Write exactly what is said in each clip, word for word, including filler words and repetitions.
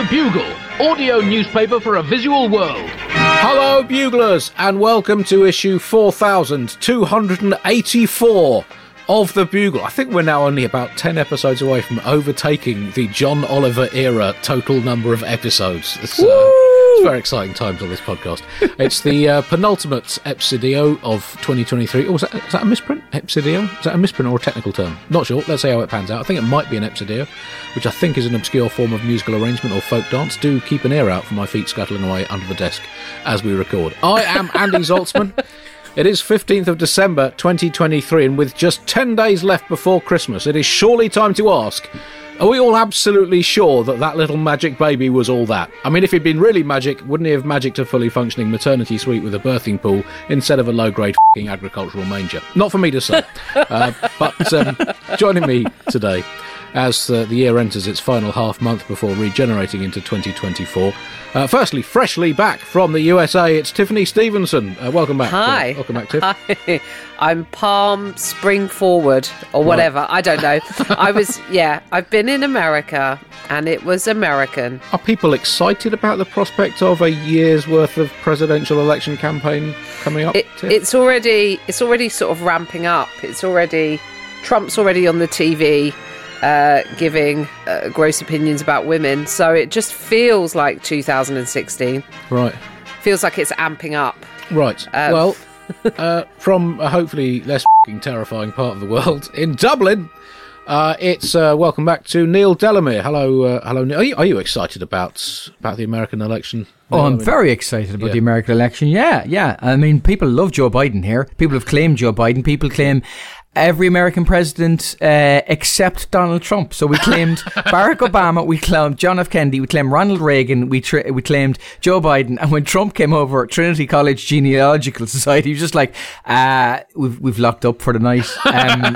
The Bugle, audio newspaper for a visual world. Hello, Buglers, and welcome to issue four thousand two hundred eighty-four of The Bugle. I think we're now only about ten episodes away from overtaking the John Oliver era total number of episodes. It's, uh, it's very exciting times on this podcast. It's the uh, penultimate Epsidio of twenty twenty-three. Oh, is that, is that a misprint? Epsidio? Is that a misprint or a technical term? Not sure. Let's see how it pans out. I think it might be an Epsidio, which I think is an obscure form of musical arrangement or folk dance. Do keep an ear out for my feet scuttling away under the desk as we record. I am Andy Zaltzman. It is fifteenth of December twenty twenty-three, and with just ten days left before Christmas, it is surely time to ask, are we all absolutely sure that that little magic baby was all that? I mean, if he'd been really magic, wouldn't he have magicked a fully functioning maternity suite with a birthing pool instead of a low-grade f***ing agricultural manger? Not for me to say. uh, but um, joining me today, as uh, the year enters its final half month before regenerating into twenty twenty-four. Uh, firstly, freshly back from the U S A, it's Tiffany Stevenson. Uh, welcome back. Hi. Uh, welcome back, Tiff. Hi. I'm Palm Spring Forward, or whatever. Right. I don't know. I was, yeah, I've been in America, and it was American. Are people excited about the prospect of a year's worth of presidential election campaign coming up? It, it's already, it's already sort of ramping up. It's already, Trump's already on the T V. Uh, giving uh, gross opinions about women, so it just feels like two thousand sixteen. Right. Feels like it's amping up. Right. Um, well, uh, from a hopefully less f***ing terrifying part of the world, in Dublin, uh, it's uh, welcome back to Neil Delamere. Hello, uh, hello. Neil. Are you, are you excited about about the American election? Oh, Neil? I'm I mean, very excited about yeah. the American election. Yeah, yeah. I mean, people love Joe Biden here. People have claimed Joe Biden. People claim every American president uh, except Donald Trump. So we claimed Barack Obama, we claimed John F. Kennedy, we claimed Ronald Reagan, we tra- we claimed Joe Biden. And when Trump came over, Trinity College Genealogical Society was just like, uh, we've we've locked up for the night. Um,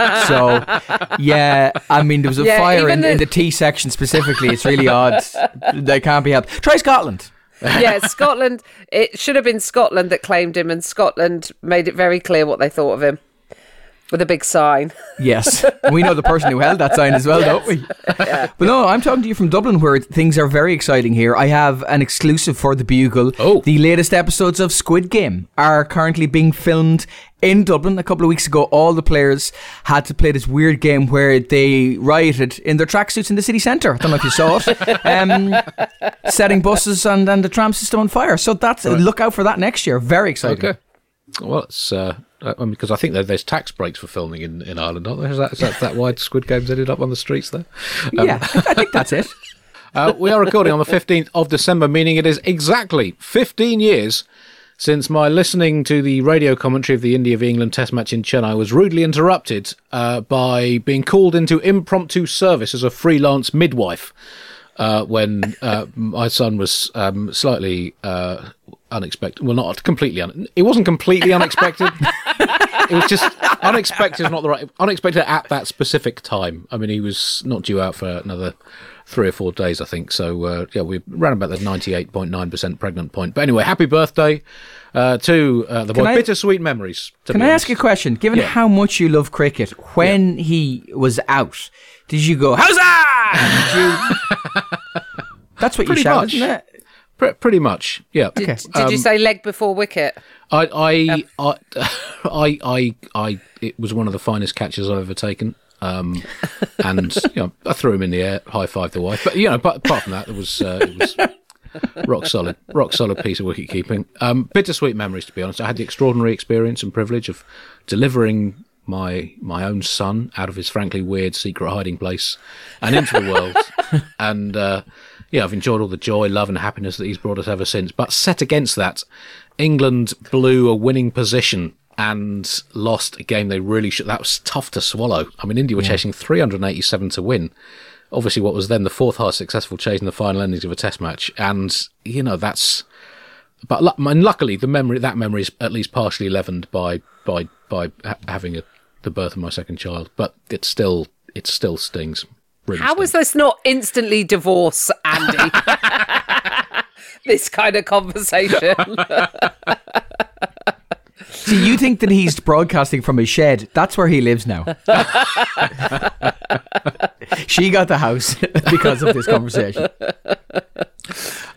so, yeah, I mean, there was a yeah, fire in the- in the T section specifically. It's really odd. They can't be helped. Try Scotland. Yeah, Scotland, it should have been Scotland that claimed him, and Scotland made it very clear what they thought of him. With a big sign. Yes. We know the person who held that sign as well, yes. don't we? Yeah. But no, I'm talking to you from Dublin, where things are very exciting here. I have an exclusive for The Bugle. Oh. The latest episodes of Squid Game are currently being filmed in Dublin. A couple of weeks ago, all the players had to play this weird game where they rioted in their tracksuits in the city centre. I don't know if you saw it. Um, setting buses and, and the tram system on fire. So that's right. Look out for that next year. Very exciting. Okay. Well, it's uh, I mean, because I think that there's tax breaks for filming in, in Ireland, aren't there? Is that, is that, that why Squid Games ended up on the streets there? Um, yeah, I think that's it. uh, we are recording on the fifteenth of December, meaning it is exactly fifteen years since my listening to the radio commentary of the India v England Test match in Chennai was rudely interrupted uh, by being called into impromptu service as a freelance midwife uh, when uh, my son was um, slightly... Uh, unexpected. Well, not completely. Un- it wasn't completely unexpected. It was just unexpected. Is not the right. Unexpected at that specific time. I mean, he was not due out for another three or four days, I think. So uh, yeah, we ran about the ninety-eight point nine percent pregnant point. But anyway, happy birthday uh, to uh, the boy. I, Bittersweet memories. Can I ask you a question? Given yeah. how much you love cricket, when yeah. he was out, did you go Howza? Did you? That's what Pretty you shouted, much. isn't it? Pretty much, yeah. Did, okay. did um, you say leg before wicket? I, I, um. I, I, I, I, it was one of the finest catches I've ever taken. Um, and you know, I threw him in the air, high five the wife. But you know, but apart from that, it was, uh, it was rock solid, rock solid piece of wicket keeping. Um, bittersweet memories, to be honest. I had the extraordinary experience and privilege of delivering my my own son out of his frankly weird secret hiding place and into the world. and uh, yeah, I've enjoyed all the joy, love and happiness that he's brought us ever since. But set against that, England blew a winning position and lost a game they really should. That was tough to swallow. I mean, India were yeah. chasing three hundred eighty-seven to win. Obviously, what was then the fourth highest successful chase in the final endings of a test match. And, you know, that's... But and luckily, the memory that memory is at least partially leavened by by by ha- having a, the birth of my second child. But it still it still stings. Really How stings. was this not instantly divorce, Andy? This kind of conversation. Do you think that he's broadcasting from his shed? That's where he lives now. She got the house because of this conversation.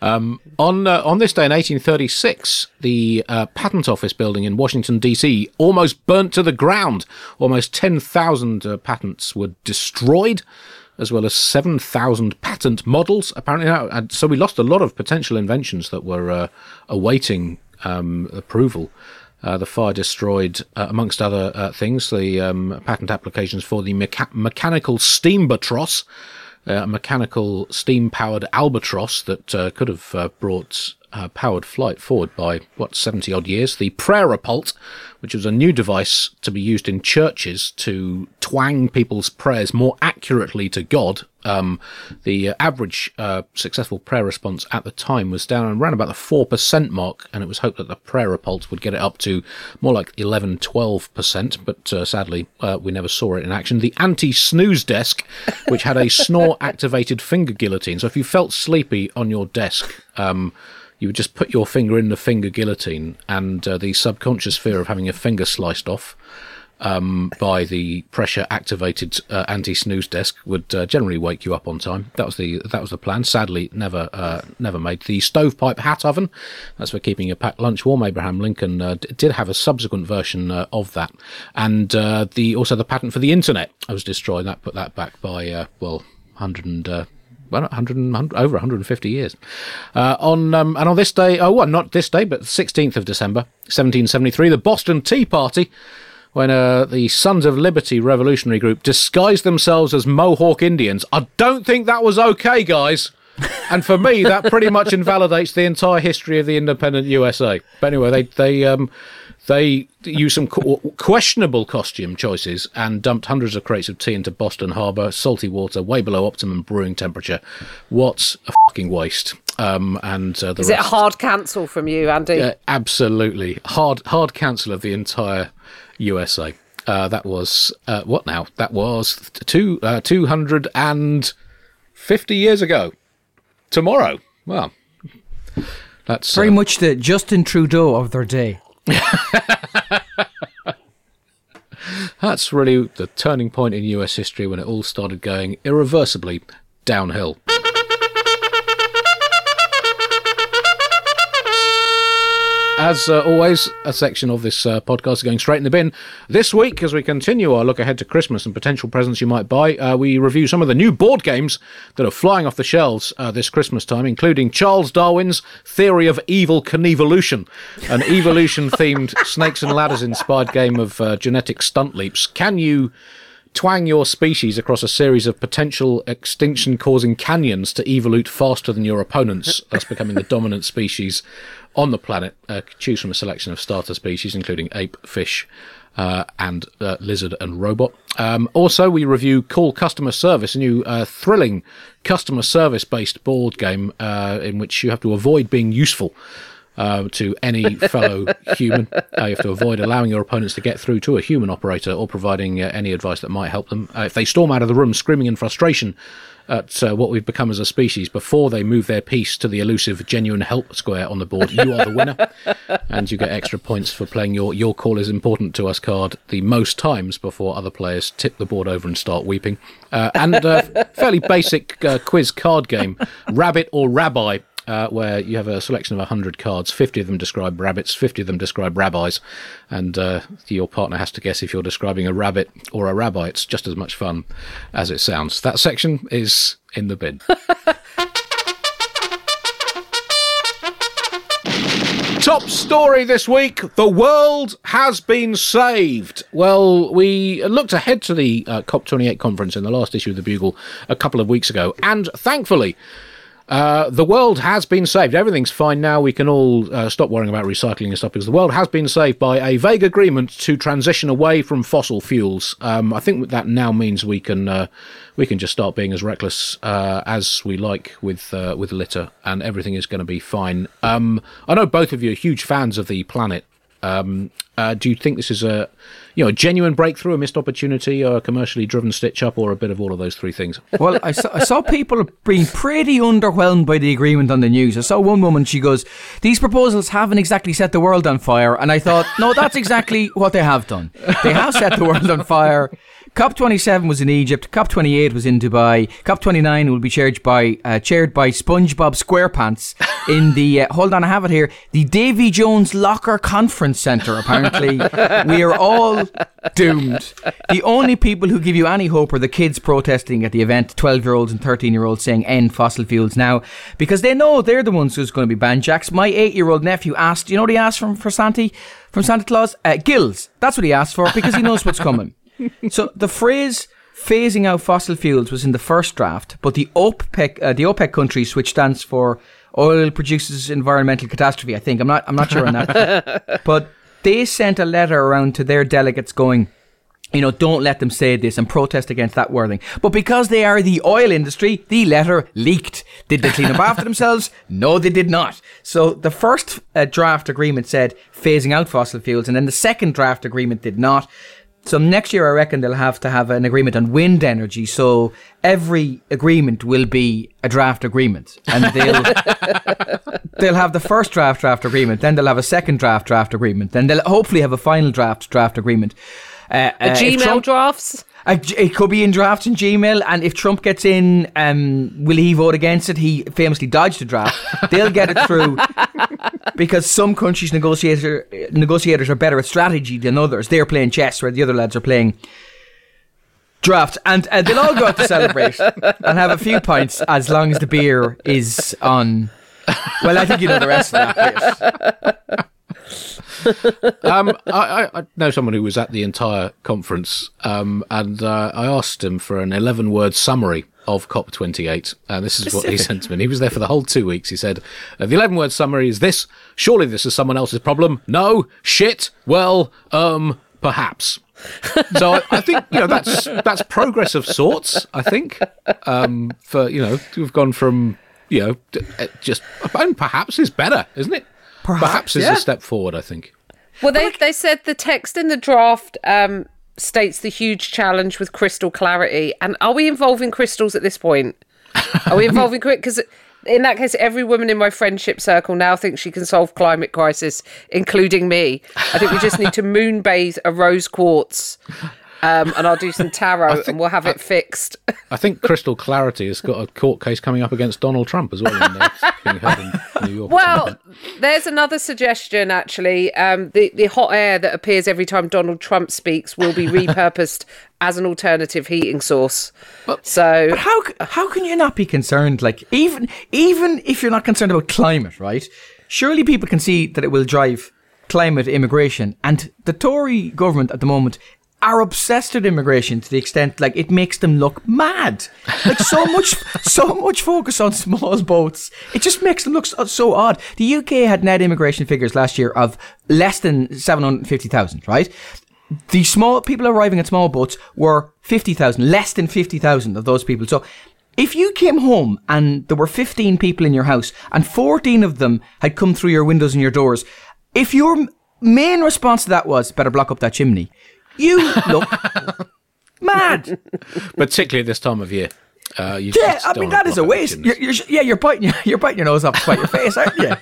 Um, on uh, on this day in eighteen thirty-six, the uh, Patent Office building in Washington, D C almost burnt to the ground. Almost ten thousand uh, patents were destroyed, as well as seven thousand patent models. Apparently, now, so we lost a lot of potential inventions that were uh, awaiting um, approval. Uh, the fire destroyed, uh, amongst other uh, things, the um, patent applications for the mecha- mechanical steambatross, uh, a mechanical steam-powered albatross that uh, could have uh, brought uh, powered flight forward by, what, seventy-odd years. The prayer-a-pult, which was a new device to be used in churches to twang people's prayers more accurately to God. Um, the uh, average uh, successful prayer response at the time was down around about the four percent mark, and it was hoped that the prayer-a-pult would get it up to more like eleven, twelve percent, but uh, sadly uh, we never saw it in action. The anti-snooze desk, which had a snore-activated finger guillotine. So if you felt sleepy on your desk, um, you would just put your finger in the finger guillotine, and uh, the subconscious fear of having your finger sliced off um, by the pressure-activated uh, anti-snooze desk would uh, generally wake you up on time. That was the that was the plan. Sadly, never uh, never made. The stovepipe hat oven, that's for keeping your packed lunch warm. Abraham Lincoln uh, d- did have a subsequent version uh, of that, and uh, the also the patent for the internet was destroyed. That put that back by uh, well, one hundred and. Uh, Well, one hundred, one hundred, over one hundred fifty years. Uh, on um, and on this day, oh, well, not this day, but the sixteenth of December, seventeen seventy-three, the Boston Tea Party, when uh, the Sons of Liberty revolutionary group disguised themselves as Mohawk Indians. I don't think that was okay, guys. And for me, that pretty much invalidates the entire history of the independent U S A. But anyway, they they um, they used some co- questionable costume choices and dumped hundreds of crates of tea into Boston Harbour, salty water, way below optimum brewing temperature. What a fucking waste. Um, and uh, the Is rest, it a hard cancel from you, Andy? Uh, absolutely. Hard, hard cancel of the entire U S A. Uh, that was, uh, what now? That was two, uh, two hundred fifty years ago. Tomorrow. Well, that's very uh, much the Justin Trudeau of their day. That's really the turning point in U S history when it all started going irreversibly downhill. As uh, always, a section of this uh, podcast is going straight in the bin. This week, as we continue our look ahead to Christmas and potential presents you might buy, uh, we review some of the new board games that are flying off the shelves uh, this Christmas time, including Charles Darwin's Theory of Evil Knievolution, an evolution-themed snakes and ladders-inspired game of uh, genetic stunt leaps. Can you twang your species across a series of potential extinction-causing canyons to evolute faster than your opponents, thus becoming the dominant species on the planet? Uh, choose from a selection of starter species, including ape, fish, uh, and uh, lizard and robot. Um, also, we review Call Customer Service, a new uh, thrilling customer service-based board game uh, in which you have to avoid being useful Uh, to any fellow human. Uh, you have to avoid allowing your opponents to get through to a human operator or providing uh, any advice that might help them. Uh, if they storm out of the room screaming in frustration at uh, what we've become as a species before they move their piece to the elusive genuine help square on the board, you are the winner. And you get extra points for playing your your call is important to us card the most times before other players tip the board over and start weeping. Uh, and a uh, fairly basic uh, quiz card game, Rabbit or Rabbi, Uh, where you have a selection of one hundred cards. fifty of them describe rabbits, fifty of them describe rabbis, and uh, your partner has to guess if you're describing a rabbit or a rabbi. It's just as much fun as it sounds. That section is in the bin. Top story this week, the world has been saved. Well, we looked ahead to the uh, COP twenty-eight conference in the last issue of the Bugle a couple of weeks ago, and thankfully, Uh, the world has been saved. Everything's fine now. We can all uh, stop worrying about recycling and stuff because the world has been saved by a vague agreement to transition away from fossil fuels. Um, I think that now means we can uh, we can just start being as reckless uh, as we like with uh, with litter, and everything is going to be fine. Um, I know both of you are huge fans of the planet Um, uh, do you think this is a, you know, a genuine breakthrough, a missed opportunity, or a commercially driven stitch-up, or a bit of all of those three things? Well, I saw, I saw people being pretty underwhelmed by the agreement on the news. I saw one woman, she goes, these proposals haven't exactly set the world on fire. And I thought, no, that's exactly what they have done. They have set the world on fire. COP twenty-seven was in Egypt. COP twenty-eight was in Dubai. COP twenty-nine will be chaired by uh, chaired by SpongeBob SquarePants in the uh, hold on, I have it here. The Davy Jones Locker Conference Centre. Apparently, we are all doomed. The only people who give you any hope are the kids protesting at the event, twelve-year-olds and thirteen-year-olds saying end fossil fuels now, because they know they're the ones who's going to be banned. Jax, my eight-year-old nephew asked, you know what he asked from for Santa from Santa Claus? Uh, gills. That's what he asked for because he knows what's coming. So the phrase phasing out fossil fuels was in the first draft, but the OPEC, uh, the OPEC countries, which stands for Oil Producers Environmental Catastrophe, I think. I'm not I'm not sure on that. But they sent a letter around to their delegates going, you know, don't let them say this and protest against that wording. But because they are the oil industry, the letter leaked. Did they clean up after themselves? No, they did not. So the first uh, draft agreement said phasing out fossil fuels, and then the second draft agreement did not. So next year, I reckon they'll have to have an agreement on wind energy. So every agreement will be a draft agreement, and they'll they'll have the first draft draft agreement, then they'll have a second draft draft agreement, then they'll hopefully have a final draft draft agreement. Uh, a uh, Gmail Trump, drafts. Uh, it could be in drafts in Gmail, and if Trump gets in, um, will he vote against it? He famously dodged the draft. They'll get it through because some countries' negotiator, negotiators are better at strategy than others. They're playing chess, where the other lads are playing drafts, and uh, they'll all go out to celebrate and have a few pints as long as the beer is on. Well, I think you know the rest of that. Yes. um, I, I know someone who was at the entire conference, um, and uh, I asked him for an eleven-word summary of COP twenty-eight, and this is Specific. What he sent to me. And he was there for the whole two weeks. He said, uh, the eleven-word summary is this: surely this is someone else's problem. No, shit, well, um, perhaps. So I, I think, you know, that's that's progress of sorts, I think, um, for, you know, we've gone from, you know, just, and perhaps is better, isn't it? Perhaps, Perhaps is yeah. a step forward, I think. Well, they they said the text in the draft um, states the huge challenge with crystal clarity. And are we involving crystals at this point? Are we involving... Because in that case, every woman in my friendship circle now thinks she can solve climate crisis, including me. I think we just need to moonbathe a rose quartz. Um, and I'll do some tarot think, and we'll have I, it fixed. I think Crystal Clarity has got a court case coming up against Donald Trump as well. In, uh, being held in New York. Well, there's another suggestion, actually. Um, the, the hot air that appears every time Donald Trump speaks will be repurposed as an alternative heating source. But, so, but how, how can you not be concerned? Like, even, even if you're not concerned about climate, right? Surely people can see that it will drive climate immigration. And the Tory government at the moment are obsessed with immigration to the extent, like, it makes them look mad. Like, so much so much focus on small boats. It just makes them look so, so odd. The U K had net immigration figures last year of less than seven hundred fifty thousand, right? The small people arriving in small boats were fifty thousand, less than fifty thousand of those people. So if you came home and there were fifteen people in your house and fourteen of them had come through your windows and your doors, if your main response to that was, better block up that chimney, you look mad. Particularly at this time of year. Uh, you yeah, I mean, that is a waste. You're, you're, yeah, you're biting, you're biting your nose off to spite your face, aren't you?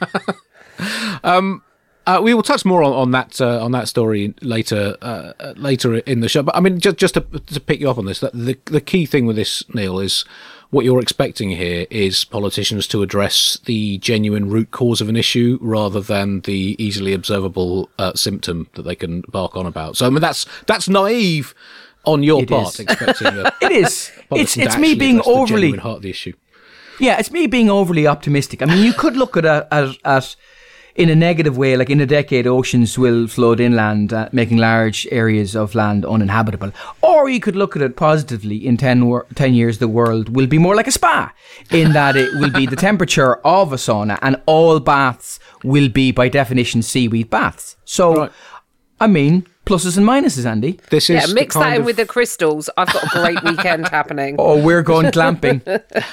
um, uh, we will touch more on, on that uh, on that story later uh, later in the show. But I mean, just just to, to pick you up on this, the the key thing with this, Neil, is what you're expecting here is politicians to address the genuine root cause of an issue rather than the easily observable uh, symptom that they can bark on about. So I mean, that's that's naive on your it part, is. expecting a it is. It's it's me being overly the heart of the issue. Yeah, it's me being overly optimistic. I mean, you could look at a, at, at in a negative way, like in a decade, oceans will flood inland, uh, making large areas of land uninhabitable. Or you could look at it positively. In ten, wor- ten years, the world will be more like a spa, in that it will be the temperature of a sauna, and all baths will be, by definition, seaweed baths. So, right. I mean, pluses and minuses, Andy. This is yeah, mix that in of... with the crystals. I've got a great weekend happening. Oh, we're going glamping.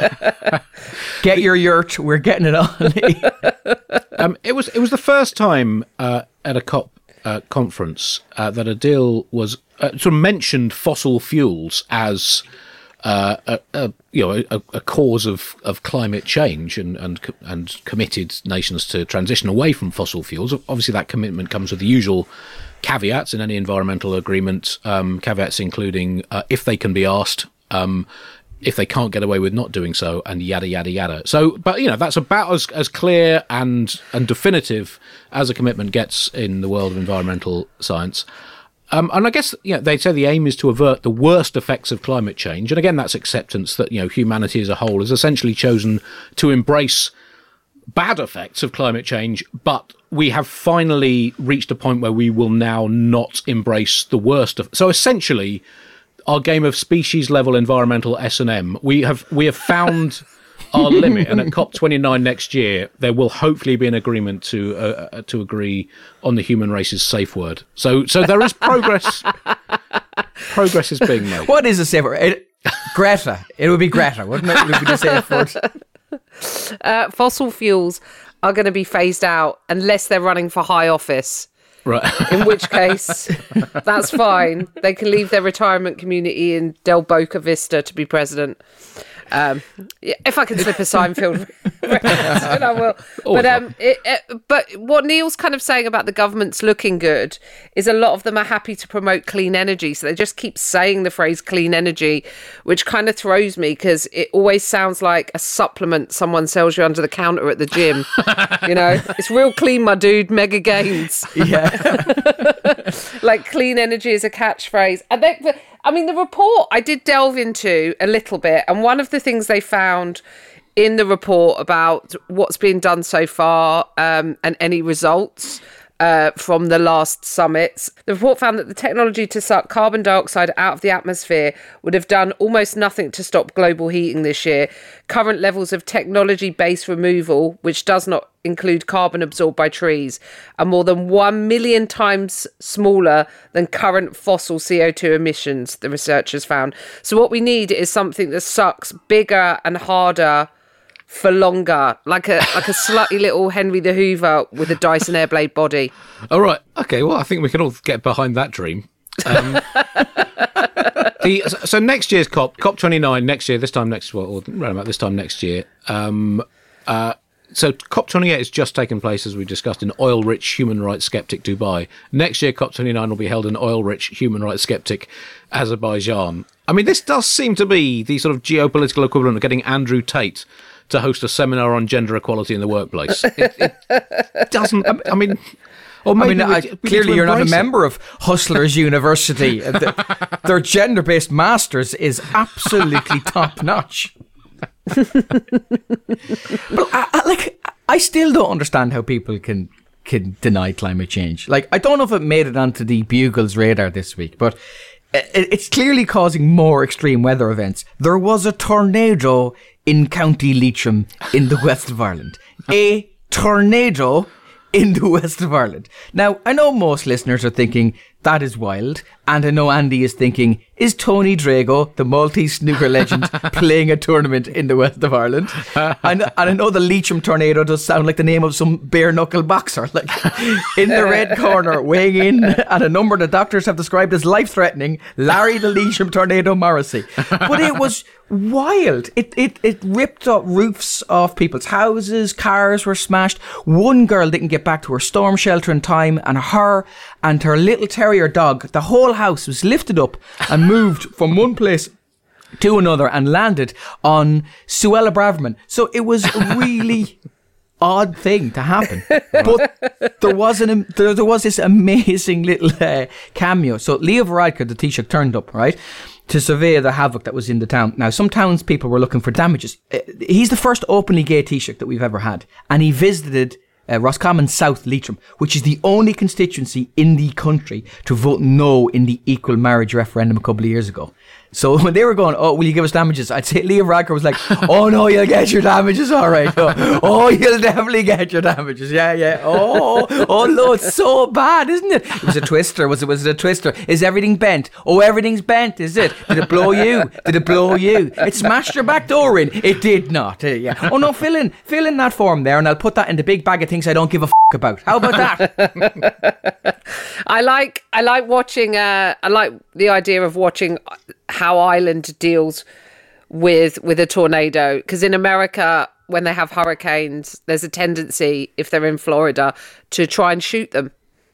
Get your yurt. We're getting it on. um, it was it was the first time uh, at a COP uh, conference uh, that a deal was uh, sort of mentioned fossil fuels as uh, a, a you know a, a cause of, of climate change and, and and committed nations to transition away from fossil fuels. Obviously, that commitment comes with the usual caveats in any environmental agreement. Um, caveats including uh, if they can be asked. Um, if they can't get away with not doing so, and yada, yada, yada. So, but, you know, that's about as, as clear and and definitive as a commitment gets in the world of environmental science. Um, and I guess, you know, they say the aim is to avert the worst effects of climate change. And again, that's acceptance that, you know, humanity as a whole has essentially chosen to embrace bad effects of climate change, but we have finally reached a point where we will now not embrace the worst of. So essentially, our game of species-level environmental S and M, we have we have found our limit, and at COP twenty-nine next year, there will hopefully be an agreement to uh, to agree on the human race's safe word. So, so there is progress. Progress is being made. What is a safe word? It, Greta. It would be Greta, wouldn't it? It would be the safe word. Uh, fossil fuels are going to be phased out unless they're running for high office. Right. In which case, that's fine. They can leave their retirement community in Del Boca Vista to be president. Um, if I can slip a Seinfeld reference, then I will. But um, it, it, but what Neil's kind of saying about the government's looking good is a lot of them are happy to promote clean energy, so they just keep saying the phrase clean energy, which kind of throws me because it always sounds like a supplement someone sells you under the counter at the gym. You know, it's real clean, my dude. Mega gains. Yeah, like clean energy is a catchphrase, and they. I mean, the report I did delve into a little bit, and one of the things they found in the report about what's been done so far um, and any results uh, from the last summits, the report found that the technology to suck carbon dioxide out of the atmosphere would have done almost nothing to stop global heating this year. Current levels of technology-based removal, which does not include carbon absorbed by trees, are more than one million times smaller than current fossil C O two emissions, the researchers found. So what we need is something that sucks bigger and harder for longer, like a like a slutty little Henry the Hoover with a Dyson Airblade body. All right. Okay. Well, I think we can all get behind that dream. Um, the, so next year's COP, COP twenty-nine, next year, this time next, well, or around about this time next year. Um, uh, so COP twenty-eight has just taken place, as we discussed, in oil-rich, human rights skeptic Dubai. Next year, COP twenty-nine will be held in oil-rich, human rights skeptic Azerbaijan. I mean, this does seem to be the sort of geopolitical equivalent of getting Andrew Tate to host a seminar on gender equality in the workplace. It, it doesn't, I mean... Or maybe I mean, we, I, we clearly you're not a it. member of Hustlers University. the, their gender-based masters is absolutely top-notch. But I, I, like, I still don't understand how people can can deny climate change. Like, I don't know if it made it onto the Bugle's radar this week, but it, it's clearly causing more extreme weather events. There was a tornado in County Leitrim in the west of Ireland. A tornado in the west of Ireland. Now, I know most listeners are thinking, that is wild. And I know Andy is thinking, is Tony Drago, the Maltese snooker legend, playing a tournament in the west of Ireland? And, and I know the Leitrim tornado does sound like the name of some bare-knuckle boxer. Like, in the red corner, weighing in at a number the doctors have described as life-threatening, Larry the Leitrim tornado Morrissey. But it was wild. It, it, it ripped up roofs off people's houses, cars were smashed. One girl didn't get back to her storm shelter in time, and her and her little terrier dog, the whole house was lifted up and moved from one place to another and landed on Suella Braverman. So it was a really odd thing to happen. But there was an there, there was this amazing little uh, cameo. So Leo Varadkar, the Taoiseach, turned up, right, to survey the havoc that was in the town. Now, some townspeople were looking for damages. Uh, he's the first openly gay Taoiseach that we've ever had, and he visited Uh, Roscommon South Leitrim, which is the only constituency in the country to vote no in the equal marriage referendum a couple of years ago. So when they were going, oh, will you give us damages? I'd say Leo Varadkar was like, oh no, you'll get your damages, all right. Oh, oh, you'll definitely get your damages. Yeah, yeah. Oh, oh no, it's so bad, isn't it? It was a twister. Was it? Was it a twister? Is everything bent? Oh, everything's bent, is it? Did it blow you? Did it blow you? It smashed your back door in. It did not. Uh, yeah. Oh no, fill in, fill in that form there, and I'll put that in the big bag of things I don't give a f*** about. How about that? I like I like watching. Uh, I like the idea of watching how Ireland deals with with a tornado, because in America, when they have hurricanes, there's a tendency, if they're in Florida, to try and shoot them.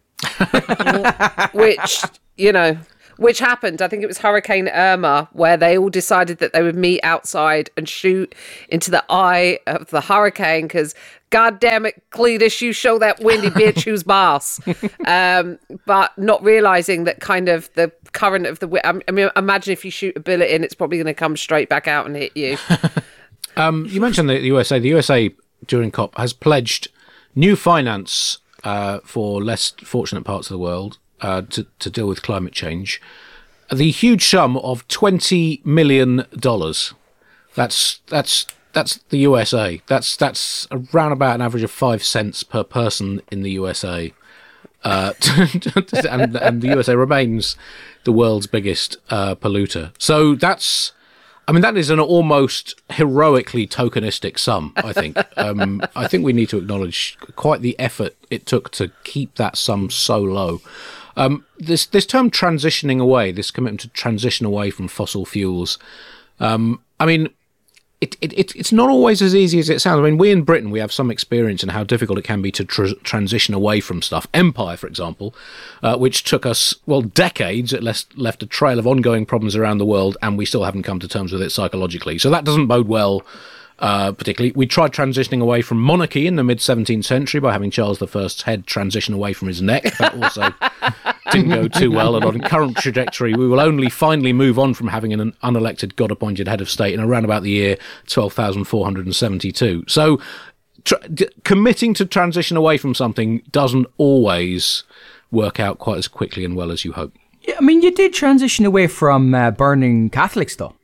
Which, you know, which happened. I think it was Hurricane Irma, where they all decided that they would meet outside and shoot into the eye of the hurricane because, God damn it, Cletus, you show that windy bitch who's boss. Um, but not realising that kind of the current of the wind. I mean, imagine if you shoot a bullet in, it's probably going to come straight back out and hit you. um, you mentioned the U S A. The U S A, during COP, has pledged new finance uh, for less fortunate parts of the world uh, to, to deal with climate change. The huge sum of twenty million dollars. That's that's that's the U S A. That's that's around about an average of five cents per person in the U S A. Uh, and, and the U S A remains the world's biggest uh, polluter. So that's, I mean, that is an almost heroically tokenistic sum, I think. um, I think we need to acknowledge quite the effort it took to keep that sum so low. Um, this this term transitioning away, this commitment to transition away from fossil fuels, um, I mean, it, it, it it's not always as easy as it sounds. I mean, we in Britain, we have some experience in how difficult it can be to tr- transition away from stuff. Empire, for example, uh, which took us, well, decades. It left, left a trail of ongoing problems around the world, and we still haven't come to terms with it psychologically. So that doesn't bode well. Uh, particularly, we tried transitioning away from monarchy in the mid-seventeenth century by having Charles the First's head transition away from his neck. That also didn't go too well. And on current trajectory, we will only finally move on from having an unelected, God-appointed head of state in around about the year twelve thousand four hundred seventy-two. So tr- d- committing to transition away from something doesn't always work out quite as quickly and well as you hope. Yeah, I mean, you did transition away from uh, burning Catholics, though.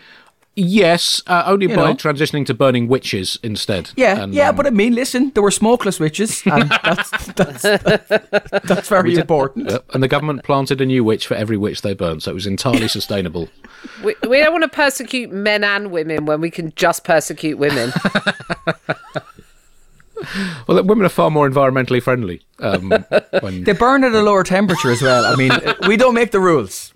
Yes, uh, only You by know. transitioning to burning witches instead. Yeah, And, yeah, um, but I mean, listen, there were smokeless witches, and that's that's, that's very important. uh, and the government planted a new witch for every witch they burned, so it was entirely sustainable. We, we don't want to persecute men and women when we can just persecute women. Well, the women are far more environmentally friendly. Um, when, They burn at a lower temperature as well. I mean, we don't make the rules.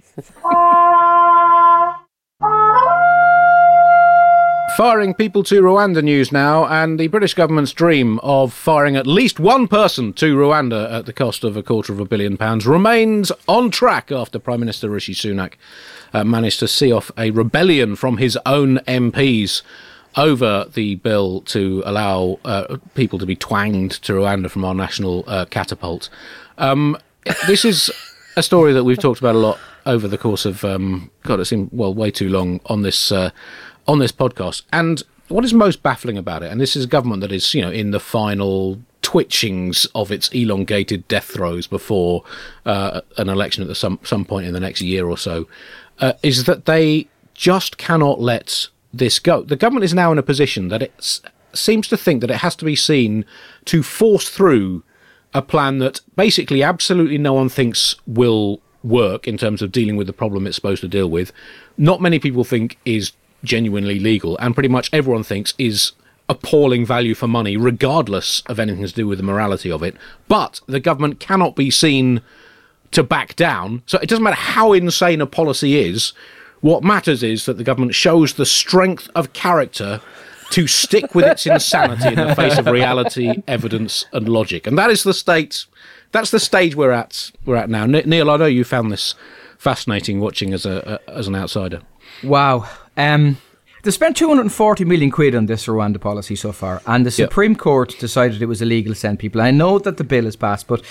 Firing people to Rwanda news now, and the British government's dream of firing at least one person to Rwanda at the cost of a quarter of a billion pounds remains on track after Prime Minister Rishi Sunak uh, managed to see off a rebellion from his own M Ps over the bill to allow uh, people to be twanged to Rwanda from our national uh, catapult. Um, this is a story that we've talked about a lot over the course of, um, God, it seemed, well, way too long on this uh, on this podcast. And what is most baffling about it, and this is a government that is, you know, in the final twitchings of its elongated death throes before uh, an election at the some, some point in the next year or so, uh, is that they just cannot let this go. The government is now in a position that it s- seems to think that it has to be seen to force through a plan that basically absolutely no one thinks will work in terms of dealing with the problem it's supposed to deal with. Not many people think is genuinely legal, and pretty much everyone thinks is appalling value for money, regardless of anything to do with the morality of it. But the government cannot be seen to back down. So it doesn't matter how insane a policy is. What matters is that the government shows the strength of character to stick with its insanity in the face of reality, evidence, and logic. And that is the state. That's the stage we're at. We're at now. Neil, I know you found this fascinating watching as a, a as an outsider. Wow. Um, they spent two hundred forty million quid on this Rwanda policy so far, and the Supreme Court decided it was illegal to send people. I know that the bill is passed, but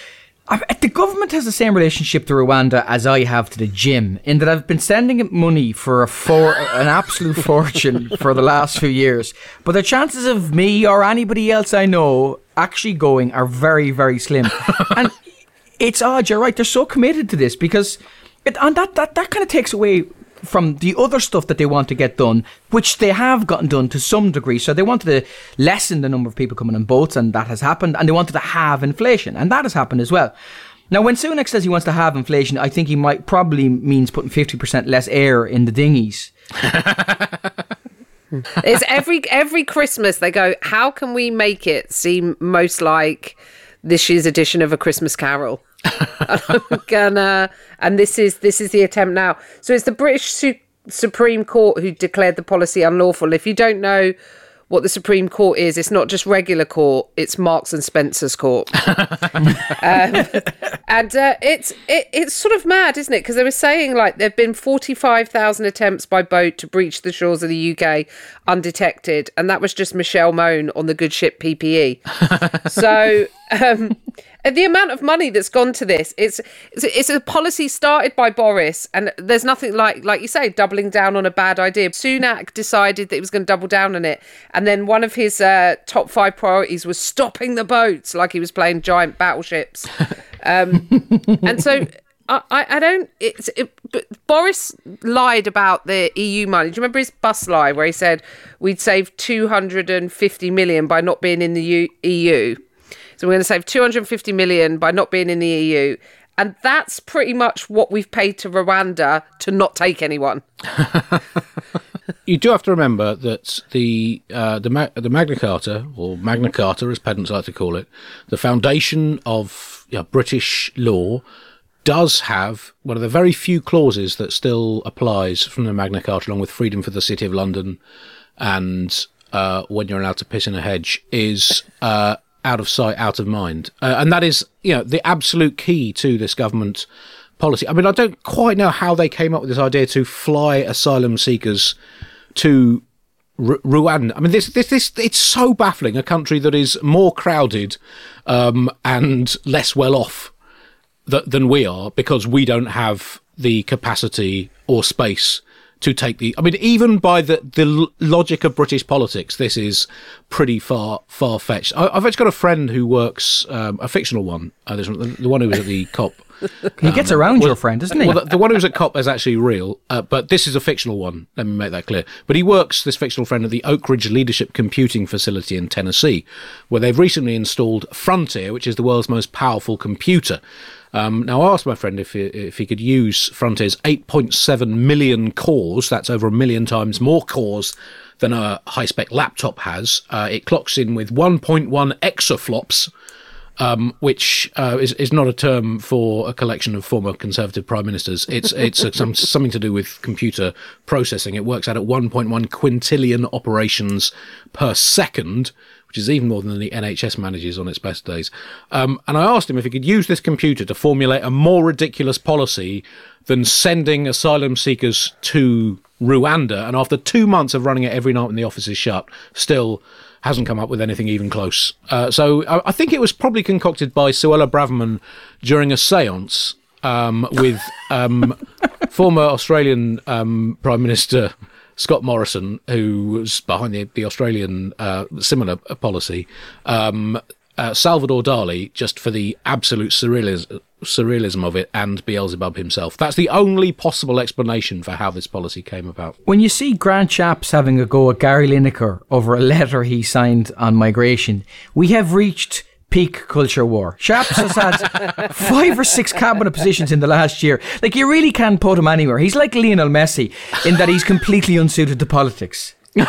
I, the government has the same relationship to Rwanda as I have to the gym, in that I've been sending it money for a for an absolute fortune for the last few years. But the chances of me or anybody else I know actually going are very, very slim. And it's odd, you're right, they're so committed to this because it, and that, that, that kind of takes away from the other stuff that they want to get done, which they have gotten done to some degree. So they wanted to lessen the number of people coming on boats, and that has happened. And they wanted to halve inflation, and that has happened as well. Now, when Sunak says he wants to halve inflation, I think he might probably means putting fifty percent less air in the dinghies. It's every every Christmas they go, how can we make it seem most like this year's edition of A Christmas Carol? and I'm gonna, and this is this is the attempt now. So it's the British Su- Supreme Court who declared the policy unlawful. If you don't know what the Supreme Court is, it's not just regular court, it's Marks and Spencer's court. um, and uh, it's it, it's sort of mad, isn't it? Because they were saying like there have been forty-five thousand attempts by boat to breach the shores of the U K undetected, and that was just Michelle Mone on the good ship P P E. So um, the amount of money that's gone to this, it's, it's it's a policy started by Boris, and there's nothing like, like you say, doubling down on a bad idea. Sunak decided that he was going to double down on it, and then one of his uh, top five priorities was stopping the boats, like he was playing giant battleships. Um, and so I, I don't. It's it, but Boris lied about the E U money. Do you remember his bus lie where he said we'd save two hundred fifty million by not being in the U- E U? So we're going to save two hundred fifty million by not being in the E U. And that's pretty much what we've paid to Rwanda to not take anyone. You do have to remember that the uh, the, Ma- the Magna Carta, or Magna Carta as pedants like to call it, the foundation of you know, British law, does have one of the very few clauses that still applies from the Magna Carta, along with freedom for the City of London and uh, when you're allowed to piss in a hedge, is uh, out of sight, out of mind. Uh, and that is, you know, the absolute key to this government policy. I mean, I don't quite know how they came up with this idea to fly asylum seekers to R- Rwanda. I mean, this, this, this, it's so baffling. A country that is more crowded um, and less well off th- than we are, because we don't have the capacity or space to take the. I mean, even by the the l- logic of British politics, this is pretty far far fetched. I, I've actually got a friend who works um, a fictional one. Uh, this one, the, the one who was at the COP. He um, gets around well, your friend, doesn't he? Well, the, the one who's at COP is actually real, uh, but this is a fictional one. Let me make that clear. But he works, this fictional friend, at the Oak Ridge Leadership Computing Facility in Tennessee, where they've recently installed Frontier, which is the world's most powerful computer. Um, now, I asked my friend if he, if he could use Frontier's eight point seven million cores. That's over a million times more cores than a high-spec laptop has. Uh, it clocks in with one point one exaflops, um, which uh, is, is not a term for a collection of former Conservative prime ministers. It's it's a, some, something to do with computer processing. It works out at one point one quintillion operations per second, which is even more than the N H S manages on its best days. Um, and I asked him if he could use this computer to formulate a more ridiculous policy than sending asylum seekers to Rwanda. And after two months of running it every night when the office is shut, still hasn't come up with anything even close. Uh, so I, I think it was probably concocted by Suella Braverman during a séance um, with um, former Australian um, Prime Minister Scott Morrison, who was behind the, the Australian uh, similar policy, um, uh, Salvador Dali, just for the absolute surrealism, surrealism of it, and Beelzebub himself. That's the only possible explanation for how this policy came about. When you see Grant Shapps having a go at Gary Lineker over a letter he signed on migration, we have reached peak culture war. Shapps has had five or six cabinet positions in the last year. Like, you really can't put him anywhere. He's like Lionel Messi in that he's completely unsuited to politics. Like,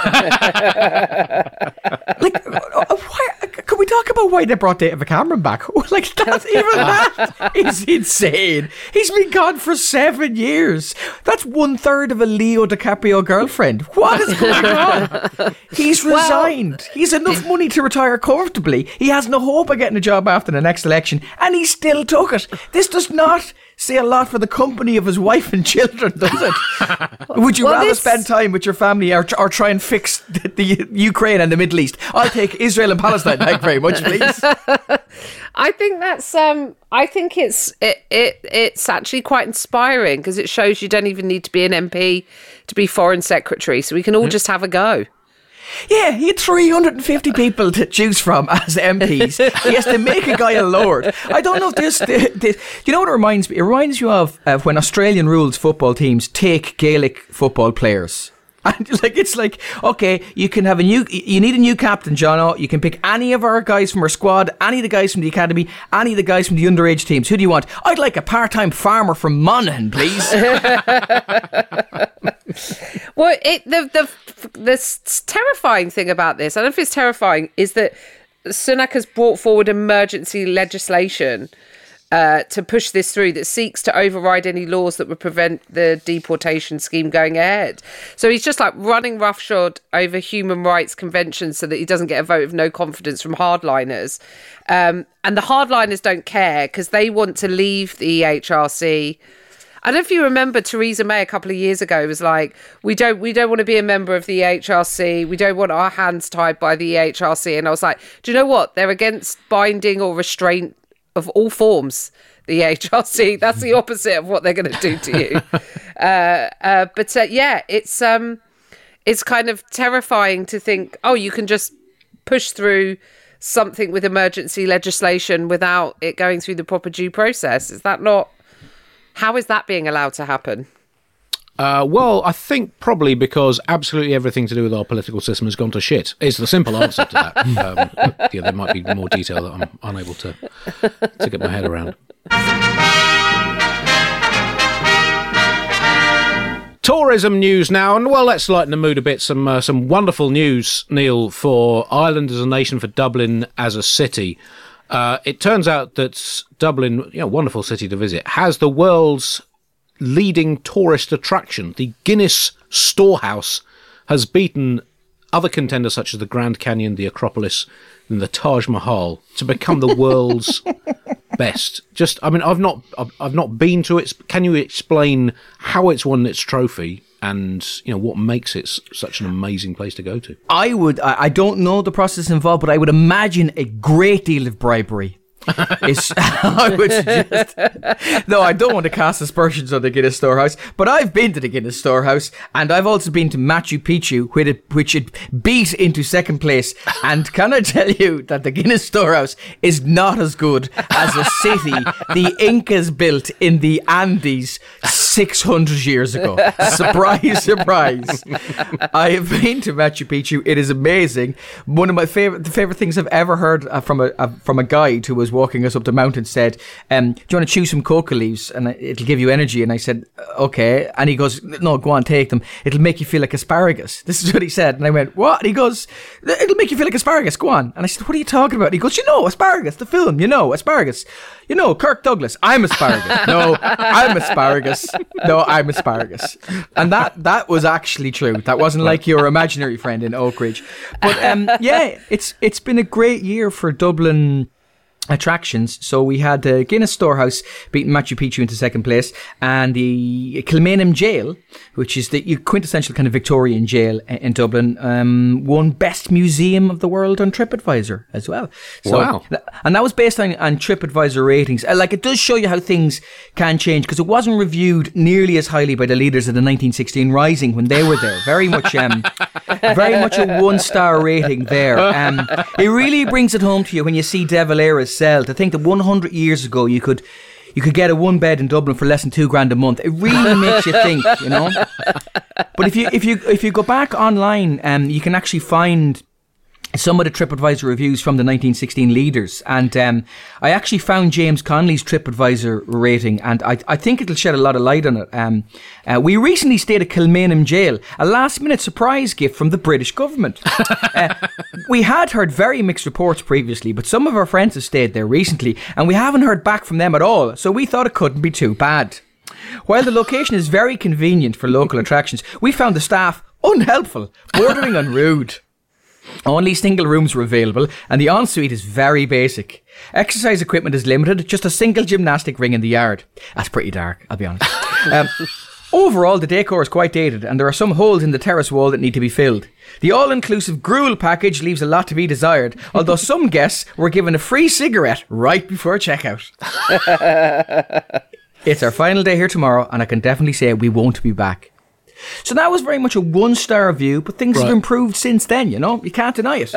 why, can we talk about why they brought David Cameron back? Like, that's, even that is insane. He's been gone for seven years. That's one third of a Leo DiCaprio girlfriend. What is going on? He's resigned. Well, he's enough money to retire comfortably. He has no hope of getting a job after the next election, and he still took it. This does not say a lot for the company of his wife and children, does it? Would you well, rather this... spend time with your family or, or try and fix the, the Ukraine and the Middle East? I'll take Israel and Palestine. Thank you very much, please. I think that's. Um, I think it's it, it it's actually quite inspiring, because it shows you don't even need to be an M P to be Foreign Secretary. So we can all mm. just have a go. Yeah, he had three hundred fifty people to choose from as M Ps. He has to make a guy a lord. I don't know if this, this... You know what it reminds me? It reminds you of uh, when Australian rules football teams take Gaelic football players. And like, it's like, okay, you can have a new... You need a new captain, Jono. You can pick any of our guys from our squad, any of the guys from the academy, any of the guys from the underage teams. Who do you want? I'd like a part-time farmer from Monaghan, please. Well, it, the, the the terrifying thing about this, I don't know if it's terrifying, is that Sunak has brought forward emergency legislation uh, to push this through, that seeks to override any laws that would prevent the deportation scheme going ahead. So he's just like running roughshod over human rights conventions so that he doesn't get a vote of no confidence from hardliners. Um, and the hardliners don't care because they want to leave the E H R C. I don't know if you remember Theresa May a couple of years ago was like, we don't we don't want to be a member of the E H R C. We don't want our hands tied by the E H R C. And I was like, do you know what? They're against binding or restraint of all forms, the E H R C. That's the opposite of what they're going to do to you. uh, uh, but uh, yeah, it's um, it's kind of terrifying to think, oh, you can just push through something with emergency legislation without it going through the proper due process. Is that not... How is that being allowed to happen? Uh, well, I think probably because absolutely everything to do with our political system has gone to shit is the simple answer to that. um, yeah, there might be more detail that I'm unable to to get my head around. Tourism news now, and well, let's lighten the mood a bit. Some uh, some wonderful news, Neil, for Ireland as a nation, for Dublin as a city. Uh, it turns out that Dublin, you know, wonderful city to visit, has the world's leading tourist attraction. The Guinness Storehouse has beaten other contenders such as the Grand Canyon, the Acropolis, and the Taj Mahal to become the world's best. Just, I mean, I've not, I've, I've not been to it. Can you explain how it's won its trophy? And, you know, what makes it such an amazing place to go to? I would, I, I don't know the process involved, but I would imagine a great deal of bribery. is, I would suggest. No, I don't want to cast aspersions on the Guinness Storehouse, but I've been to the Guinness Storehouse, and I've also been to Machu Picchu, which it, which it beat into second place. And can I tell you that the Guinness Storehouse is not as good as a city the Incas built in the Andes six hundred years ago. Surprise, surprise. I have been to Machu Picchu. It is amazing. One of my favorite, the favorite things I've ever heard uh, from a uh, from a guide who was walking us up the mountain said, um, do you want to chew some coca leaves and it'll give you energy? And I said, okay. And he goes, no, go on, take them. It'll make you feel like asparagus. This is what he said. And I went, what? And he goes, it'll make you feel like asparagus. Go on. And I said, what are you talking about? And he goes, you know, asparagus, the film, you know, asparagus. You know, Kirk Douglas. I'm asparagus. No, I'm asparagus. No, I'm asparagus. And that that was actually true. That wasn't like your imaginary friend in Oak Ridge. But um, yeah, it's it's been a great year for Dublin attractions. So we had the Guinness Storehouse beating Machu Picchu into second place, and the Kilmainham Jail, which is the quintessential kind of Victorian jail in Dublin, um, won Best Museum of the World on TripAdvisor as well. So, wow. And that was based on, on TripAdvisor ratings. Like, it does show you how things can change, because it wasn't reviewed nearly as highly by the leaders of the nineteen sixteen Rising when they were there. Very much um, very much a one-star rating there. Um, it really brings it home to you when you see De Valera's Cell, to think that one hundred years ago you could you could get a one bed in Dublin for less than two grand a month. It really makes you think, you know. But if you if you if you go back online, um, you can actually find some of the TripAdvisor reviews from the nineteen sixteen leaders, and um, I actually found James Connolly's TripAdvisor rating, and I, I think it'll shed a lot of light on it. Um, uh, we recently stayed at Kilmainham Jail, a last-minute surprise gift from the British government. uh, we had heard very mixed reports previously, but some of our friends have stayed there recently, and we haven't heard back from them at all, so we thought it couldn't be too bad. While the location is very convenient for local attractions, we found the staff unhelpful, bordering on rude. Only single rooms were available, and the ensuite is very basic. Exercise equipment is limited, just a single gymnastic ring in the yard. That's pretty dark, I'll be honest. Um, overall, the decor is quite dated, and there are some holes in the terrace wall that need to be filled. The all-inclusive gruel package leaves a lot to be desired, although some guests were given a free cigarette right before checkout. It's our final day here tomorrow, and I can definitely say we won't be back. So that was very much a one-star review, but things right. have improved since then, you know? You can't deny it.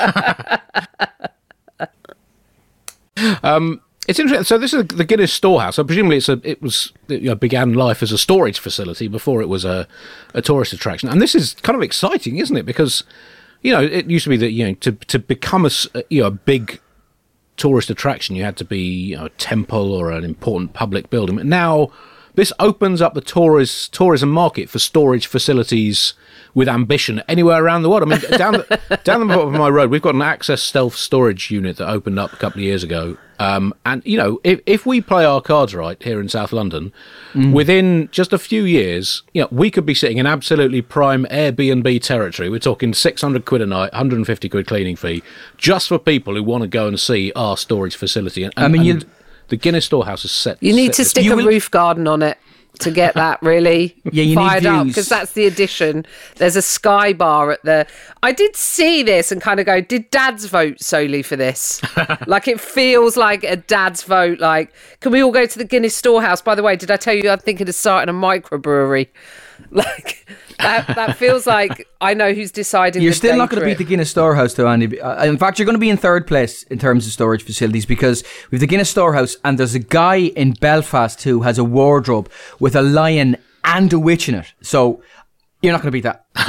um, it's interesting. So this is the Guinness Storehouse. So presumably it's a, it was you know, began life as a storage facility before it was a, a tourist attraction. And this is kind of exciting, isn't it? Because, you know, it used to be that, you know, to, to become a, you know, a big tourist attraction, you had to be, you know, a temple or an important public building. But now this opens up the tourist, tourism market for storage facilities with ambition anywhere around the world. I mean, down the, down the bottom of my road, we've got an Access Stealth storage unit that opened up a couple of years ago. Um, and, you know, if, if we play our cards right here in South London, Mm. within just a few years, you know, we could be sitting in absolutely prime Airbnb territory. We're talking six hundred quid a night, one hundred fifty quid cleaning fee, just for people who want to go and see our storage facility. And, I mean, and you- the Guinness Storehouse is set. You need set to this- stick You a will- roof garden on it to get that really Yeah, you need fired up, views. because that's the addition. There's a sky bar at the... I did see this and kind of go, did dads vote solely for this? Like, it feels like a dad's vote. Like, can we all go to the Guinness Storehouse? By the way, did I tell you I'm thinking of starting a microbrewery? Like, that that feels like I know who's deciding. You're the still day not going to beat trip. the Guinness Storehouse, though, Andy. Uh, In fact, you're going to be in third place in terms of storage facilities, because we've the Guinness Storehouse, and there's a guy in Belfast who has a wardrobe with a lion and a witch in it. So you're not going to beat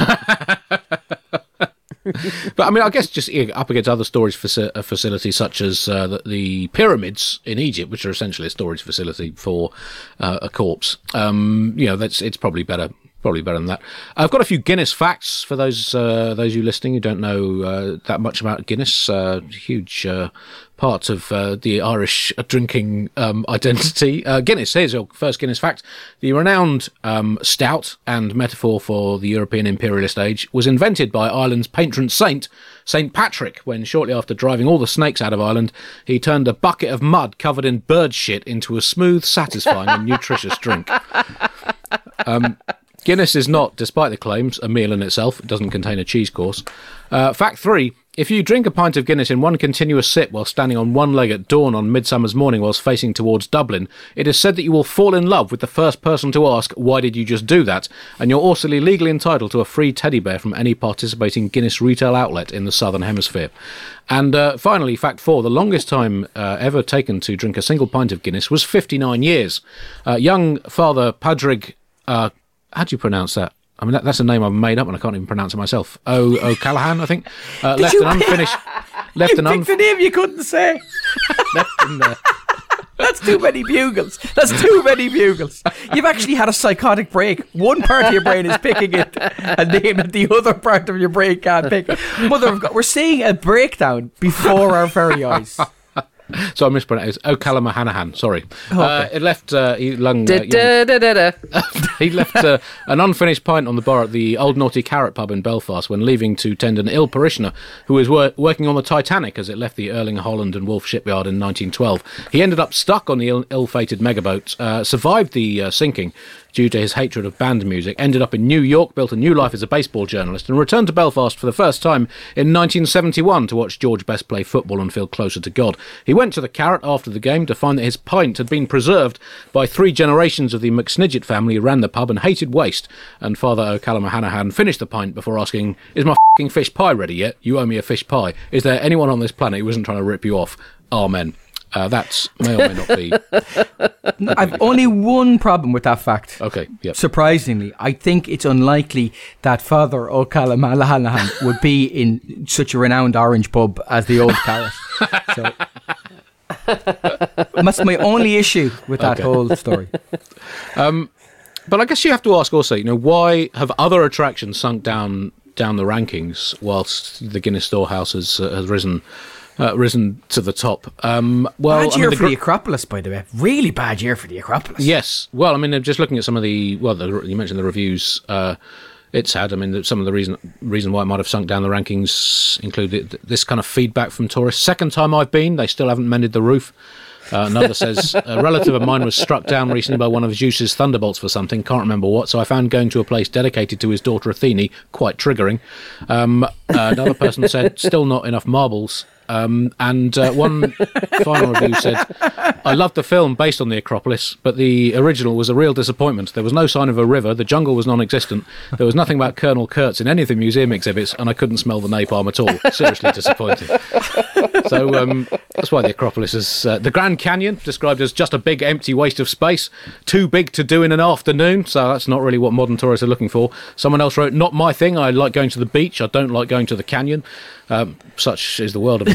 that. But I mean, I guess just you know, up against other storage faci- uh, facilities such as uh, the, the pyramids in Egypt, which are essentially a storage facility for uh, a corpse. Um, you know, that's it's probably better. Probably better than that. I've got a few Guinness facts for those uh, those you listening who don't know uh, that much about Guinness. Uh, huge uh, part of uh, the Irish drinking um, identity. Uh, Guinness, here's your first Guinness fact. The renowned um, stout and metaphor for the European imperialist age was invented by Ireland's patron saint, Saint Patrick, when shortly after driving all the snakes out of Ireland, he turned a bucket of mud covered in bird shit into a smooth, satisfying and nutritious drink. Um, Guinness is not, despite the claims, a meal in itself. It doesn't contain a cheese course. Uh, fact three. If you drink a pint of Guinness in one continuous sip while standing on one leg at dawn on Midsummer's morning whilst facing towards Dublin, it is said that you will fall in love with the first person to ask, why did you just do that? And you're also legally entitled to a free teddy bear from any participating Guinness retail outlet in the Southern Hemisphere. And uh, finally, fact four, the longest time uh, ever taken to drink a single pint of Guinness was fifty-nine years. Uh, young Father Padraig... Uh, how do you pronounce that? I mean, that, that's a name I've made up and I can't even pronounce it myself. O O'Callaghan, I think. Uh, left you- an unfinished... left You an picked un- a name you couldn't say. left an, uh, That's too many bugles. That's too many bugles. You've actually had a psychotic break. One part of your brain is picking it, a name that the other part of your brain can't pick. Mother of God, we're seeing a breakdown before our very eyes. So I mispronounced it. O'Callaghan, sorry. Uh, it left... Uh, he, lung, uh, Da, young- da, da, da, da. he left uh, an unfinished pint on the bar at the Old Naughty Carrot pub in Belfast when leaving to tend an ill parishioner who was wor- working on the Titanic as it left the Erling Holland and Wolff shipyard in nineteen twelve. He ended up stuck on the ill- ill-fated megaboat, uh, survived the uh, sinking due to his hatred of band music, ended up in New York, built a new life as a baseball journalist, and returned to Belfast for the first time in nineteen seventy-one to watch George Best play football and feel closer to God. He went to the Carrot after the game to find that his pint had been preserved by three generations of the McSnidget family who ran the pub and hated waste, and Father O'Callaghan finished the pint before asking, is my f***ing fish pie ready yet? You owe me a fish pie. Is there anyone on this planet who isn't trying to rip you off? Amen. Uh, that may or may not be... I've only one problem with that fact. Okay, yep. Surprisingly, I think it's unlikely that Father O'Callaghan would be in such a renowned orange pub as the Old Carrot. So that's my only issue with that Okay. whole story. But I guess you have to ask also, you know, why have other attractions sunk down down the rankings whilst the Guinness Storehouse has, uh, has risen uh, risen to the top? Um, well, Bad I mean, year the for gr- the Acropolis, by the way. Really bad year for the Acropolis. Yes. Well, I mean, just looking at some of the well, the, you mentioned the reviews uh, it's had. I mean, the- some of the reason reason why it might have sunk down the rankings include th- this kind of feedback from tourists. Second time I've been, they still haven't mended the roof. Uh, another says, a relative of mine was struck down recently by one of Zeus's thunderbolts for something, can't remember what, so I found going to a place dedicated to his daughter Athene quite triggering. Um, uh, another person said, still not enough marbles. Um, and uh, one final review said, I loved the film based on the Acropolis, but the original was a real disappointment. There was no sign of a river, the jungle was non-existent, there was nothing about Colonel Kurtz in any of the museum exhibits, and I couldn't smell the napalm at all. Seriously disappointing. So um, that's why the Acropolis is... Uh, the Grand Canyon, described as just a big empty waste of space, too big to do in an afternoon, so that's not really what modern tourists are looking for. Someone else wrote, not my thing, I like going to the beach, I don't like going to the canyon. Um, such is the world of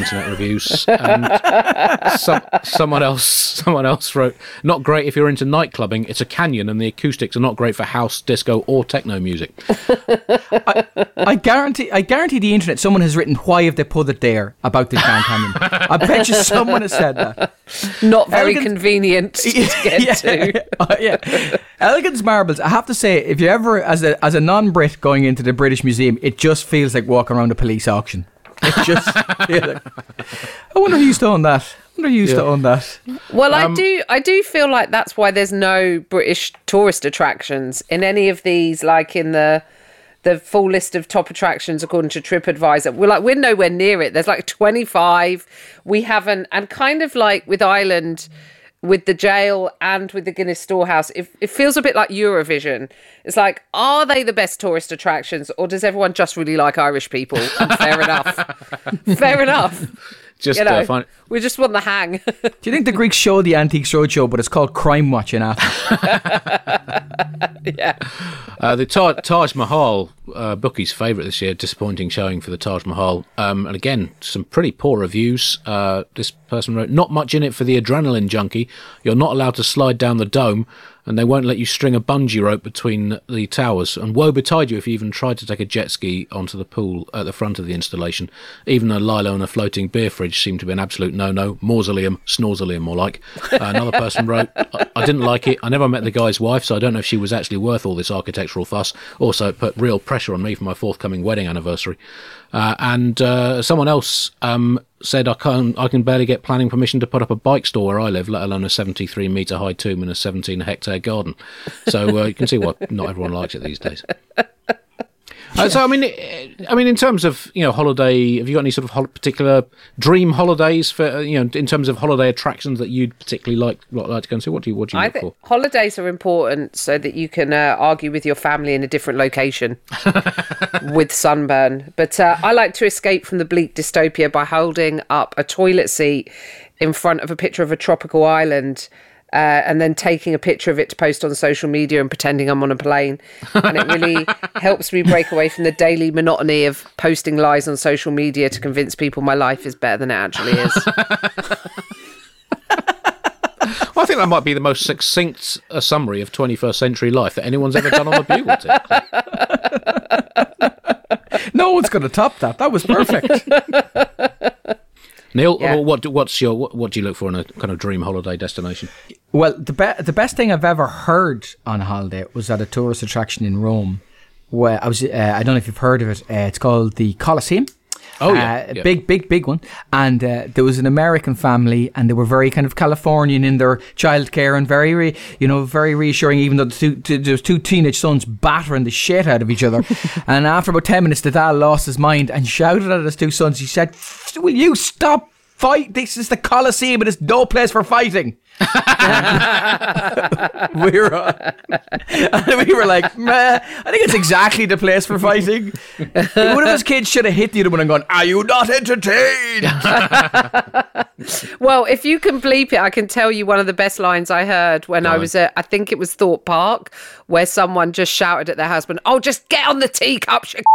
internet reviews. And some, someone else, someone else wrote, "Not great if you're into nightclubbing. It's a canyon, and the acoustics are not great for house, disco, or techno music." I, I guarantee, I guarantee the internet. Someone has written, "Why have they put it there about the Grand Canyon?" I bet you someone has said that. Not very Elegant- convenient to get yeah, to. uh, yeah. Elegance Marbles. I have to say, if you ever, as a as a non-Brit going into the British Museum, it just feels like walking around a police auction. It just. yeah. I wonder who used to own that. I wonder who used to own that. Well, Um, I do. I do feel like that's why there's no British tourist attractions in any of these. Like in the the full list of top attractions according to TripAdvisor, we're like we're nowhere near it. There's like twenty-five. We haven't, and kind of like with Ireland, with the jail and with the Guinness Storehouse, it, it feels a bit like Eurovision. It's like, are they the best tourist attractions, or does everyone just really like Irish people? And fair enough. Fair enough. Just You know, uh, find. we just want the hang. Do you think the Greeks show the Antiques Roadshow, but it's called Crime Watch in Athens? Yeah. Uh, the Taj, Taj Mahal, uh, bookie's favourite this year, disappointing showing for the Taj Mahal. Um, and again, some pretty poor reviews. Uh, this person wrote, "Not much in it for the adrenaline junkie. You're not allowed to slide down the dome, and they won't let you string a bungee rope between the towers. And woe betide you if you even tried to take a jet ski onto the pool at the front of the installation. Even a lilo and a floating beer fridge seemed to be an absolute no-no. Mausoleum, snorzeleum more like." Uh, another person wrote, I, I didn't like it. I never met the guy's wife, so I don't know if she was actually worth all this architectural fuss. Also, it put real pressure on me for my forthcoming wedding anniversary." Uh, and uh, someone else um, said, I can I can barely get planning permission to put up a bike store where I live, let alone a seventy-three metre high tomb in a seventeen hectare garden. So uh, you can see why not everyone likes it these days. Uh, so I mean, I mean, in terms of you know holiday, have you got any sort of hol- particular dream holidays for uh, you know in terms of holiday attractions that you'd particularly like like to go and see? What do you what do you I look think for? holidays are important so that you can uh, argue with your family in a different location with sunburn. But uh, I like to escape from the bleak dystopia by holding up a toilet seat in front of a picture of a tropical island. Uh, and then taking a picture of it to post on social media and pretending I'm on a plane. And it really helps me break away from the daily monotony of posting lies on social media to convince people my life is better than it actually is. Well, I think that might be the most succinct uh, summary of twenty-first century life that anyone's ever done on the Bugle Tip. No one's going to top that. That was perfect. Neil, Yeah. what what's your what, what do you look for in a kind of dream holiday destination? Well, the be- the best thing I've ever heard on a holiday was at a tourist attraction in Rome, where I was. Uh, I don't know if you've heard of it. Uh, it's called the Colosseum. Oh yeah, uh, yeah. big, big, big one. And uh, there was an American family, and they were very kind of Californian in their childcare, and very, re- you know, very reassuring. Even though the two, t- there was two teenage sons battering the shit out of each other, and after about ten minutes, the dad lost his mind and shouted at his two sons. He said, "Will you stop fight? This is the Colosseum, and it's no place for fighting." we were, uh, and we were like, "Meh, I think it's exactly the place for fighting." One of his kids should have hit the other one and gone, "Are you not entertained?" Well, if you can bleep it, I can tell you one of the best lines I heard when I was at, I think it was Thorpe Park, where someone just shouted at their husband, "Oh, just get on the teacup, you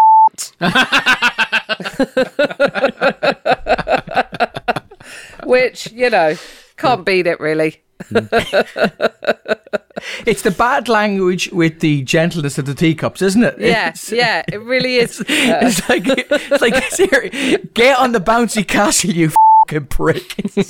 Which, you know, can't beat it, really. It's the bad language with the gentleness of the teacups, isn't it? Yeah, It's, yeah, it really is. it's like, it's like, seriously, get on the bouncy castle, you fucking prick.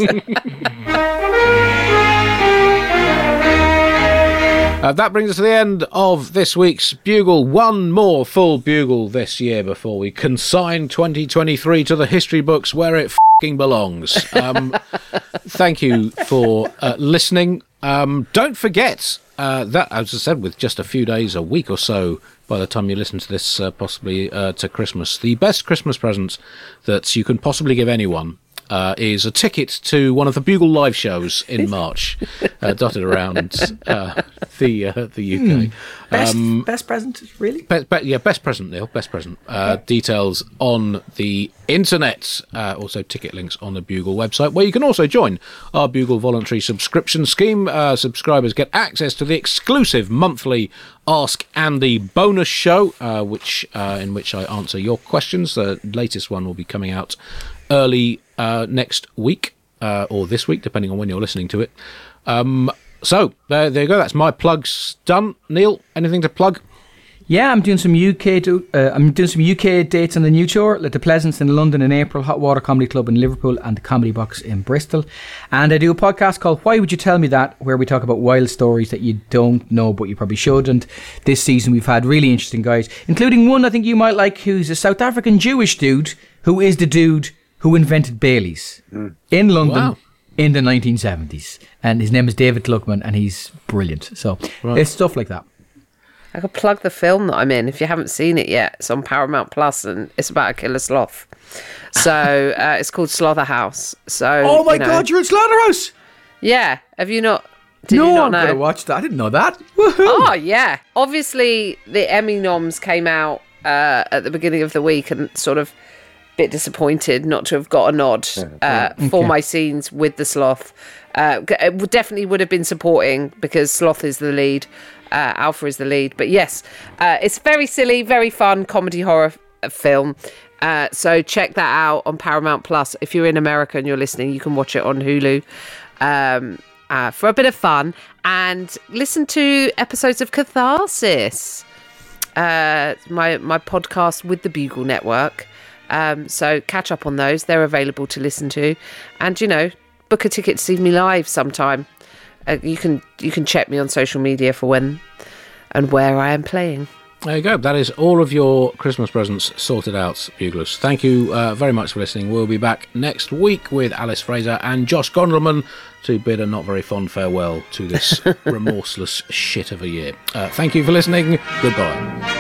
Uh, that brings us to the end of this week's Bugle. One more full Bugle this year before we consign twenty twenty-three to the history books where it f***ing belongs. Um, thank you for uh, listening. Um, don't forget uh, that, as I said, with just a few days, a week or so, by the time you listen to this, uh, possibly uh, to Christmas, the best Christmas present that you can possibly give anyone Uh, is a ticket to one of the Bugle live shows in March, uh, dotted around uh, the uh, the U K. Mm. Best, Um, best present, really? Be- be- yeah, best present, Neil. Best present. Uh, details on the internet. Uh, also, ticket links on the Bugle website, where you can also join our Bugle voluntary subscription scheme. Uh, subscribers get access to the exclusive monthly Ask Andy bonus show, uh, which uh, in which I answer your questions. The latest one will be coming out early uh, next week, uh, or this week, depending on when you're listening to it. Um, so, there, there you go. That's my plugs done. Neil, anything to plug? Yeah, I'm doing some U K. Do, uh, I'm doing some U K dates on the new tour, like the Pleasance in London in April, Hot Water Comedy Club in Liverpool, and the Comedy Box in Bristol. And I do a podcast called Why Would You Tell Me That, where we talk about wild stories that you don't know but you probably should. And this season we've had really interesting guys, including one I think you might like, who's a South African Jewish dude who is the dude who invented Baileys mm. in London. Wow. In the nineteen seventies. And his name is David Gluckman, and he's brilliant. So right. It's stuff like that. I could plug the film that I'm in. If you haven't seen it yet, it's on Paramount Plus, and it's about a killer sloth. So uh, it's called Slaughterhouse. So oh my you know, God, you're in Slaughterhouse! Yeah, have you not? Did no, you not I'm know? gonna watch that. I didn't know that. Woohoo! Oh yeah, obviously the Emmy noms came out uh, at the beginning of the week, and sort of a bit disappointed not to have got a nod uh, okay. for my scenes with the sloth. Uh, it would definitely would have been supporting because Sloth is the lead. Uh, Alpha is the lead, but yes, uh, it's very silly, very fun comedy horror f- film. Uh, so check that out on Paramount Plus. If you're in America and you're listening, you can watch it on Hulu um, uh, for a bit of fun, and listen to episodes of Catharsis, uh, my my podcast with the Bugle Network. Um, so catch up on those; they're available to listen to, and you know, book a ticket to see me live sometime. Uh, you can you can check me on social media for when and where I am playing. There you go. That is all of your Christmas presents sorted out, Buglers. Thank you uh, very much for listening. We'll be back next week with Alice Fraser and Josh Gondelman to bid a not very fond farewell to this remorseless shit of a year. Uh, thank you for listening. Goodbye.